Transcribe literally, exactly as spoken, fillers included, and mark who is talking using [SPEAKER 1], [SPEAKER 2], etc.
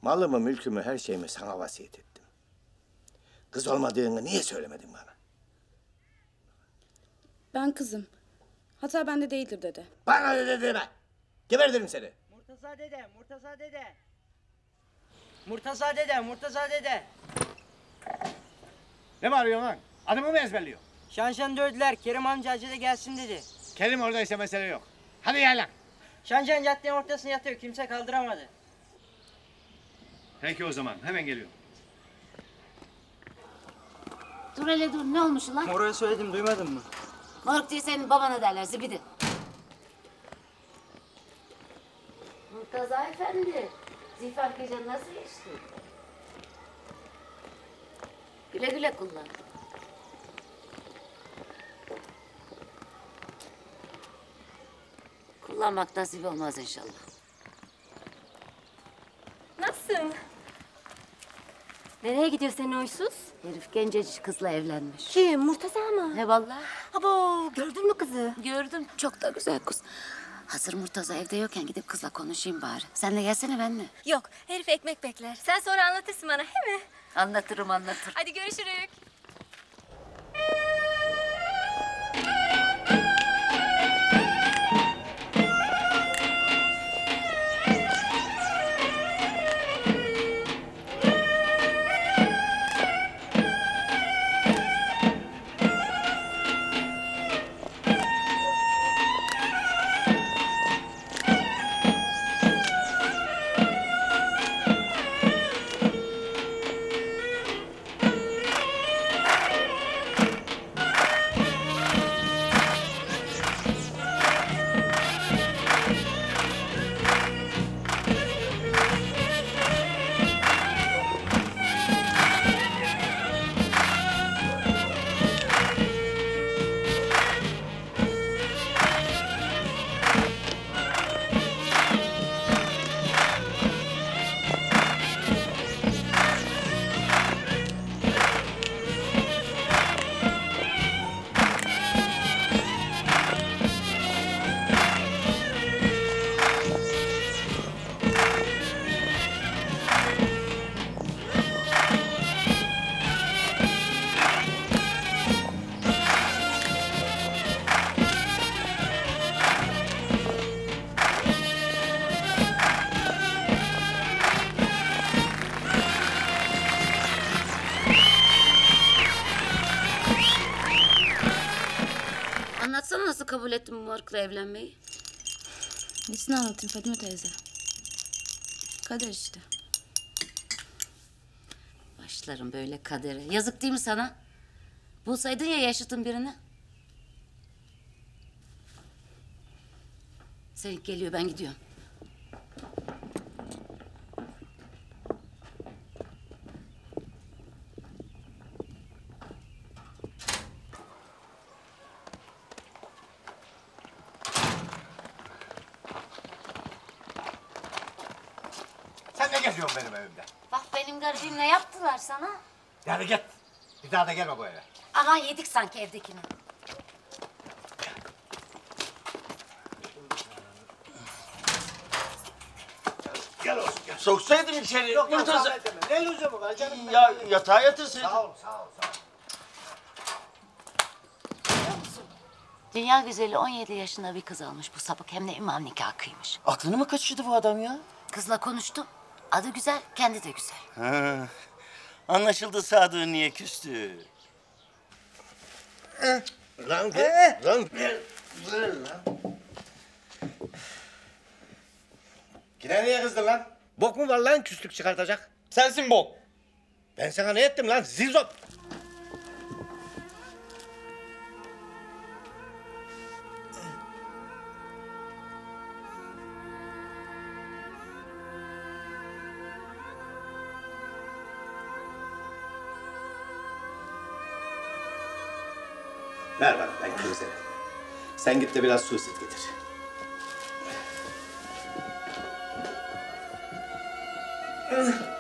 [SPEAKER 1] Malımı, mülkümü, her şeyimi sana vasiyet ettim. Kız olmadığını niye söylemedin bana?
[SPEAKER 2] Ben kızım. Hata bende değildir dede.
[SPEAKER 1] Bana dede deme. Gebertirim seni.
[SPEAKER 3] Murtaza dede, Murtaza dede. Murtaza dede, Murtaza dede.
[SPEAKER 4] Ne bağırıyorsun lan? Adımı mı ezberliyor?
[SPEAKER 3] Şanşan dövdüler, Kerim amca acele gelsin dedi.
[SPEAKER 4] Kerim oradaysa mesele yok. Hadi gel lan.
[SPEAKER 3] Şanşan caddenin ortasına yatıyor, kimse kaldıramadı.
[SPEAKER 4] Peki o zaman, hemen geliyorum.
[SPEAKER 5] Dur hele dur, ne olmuş ulan?
[SPEAKER 3] Oraya söyledim, duymadın mı?
[SPEAKER 5] Moruk diye senin babana derler, zibidi. Murtaza efendi, Zifer gece nasıl geçti? Güle güle kullan. Kullanmak nasip olmaz inşallah.
[SPEAKER 6] Nasılsın? Nereye gidiyor senin oysuz?
[SPEAKER 5] Herif gencecik kızla evlenmiş.
[SPEAKER 6] Kim? Murtaza mı?
[SPEAKER 5] Ne vallahi?
[SPEAKER 6] Abo, gördün mü kızı?
[SPEAKER 5] Gördüm, çok da güzel kız. Hazır Murtaza evde yokken gidip kızla konuşayım bari. Sen de gelsene benimle.
[SPEAKER 6] Yok, herif ekmek bekler. Sen sonra anlatırsın bana, he mi?
[SPEAKER 5] Anlatırım, anlatırım.
[SPEAKER 6] Hadi görüşürüz.
[SPEAKER 5] Anlatsana nasıl kabul ettin bu morukla evlenmeyi?
[SPEAKER 2] Nesini anlatayım Fadime teyze? Kader işte.
[SPEAKER 5] Başlarım böyle kadere. Yazık değil mi sana? Bulsaydın ya yaşıtın birini. Senin geliyor, ben gidiyorum.
[SPEAKER 4] Sen ne geziyorsun benim evimde?
[SPEAKER 5] Bak benim garibim ne yaptılar sana?
[SPEAKER 4] Yani git. Bir daha da gelme bu eve.
[SPEAKER 5] Aman yedik sanki evdekini.
[SPEAKER 4] Gel olsun gel.
[SPEAKER 7] Soksaydın içeri.
[SPEAKER 4] Yok yok
[SPEAKER 7] Murtaza.
[SPEAKER 4] zahmet etme. Ne lüzumu var canım?
[SPEAKER 7] Ya yatağa yatırsaydın.
[SPEAKER 4] Sağ ol sağ ol sağ ol.
[SPEAKER 5] Dünya güzeli on yedi yaşında bir kız almış bu sapık, hem de imam nikahı kıymış.
[SPEAKER 7] Aklını mı kaçırdı bu adam ya?
[SPEAKER 5] Kızla konuştum. Adı güzel, kendi de güzel.
[SPEAKER 7] Ha, anlaşıldı Sadık'ın niye küstü.
[SPEAKER 1] Lan ver, lan ver. Ver lan. Yine niye kızdın lan? Bok mu var lan küslük çıkartacak?
[SPEAKER 3] Sensin bok.
[SPEAKER 1] Ben sana ne ettim lan zilzop? Ver bana, ben temizlerim. Sen git de biraz su ısıt getir. Ugh.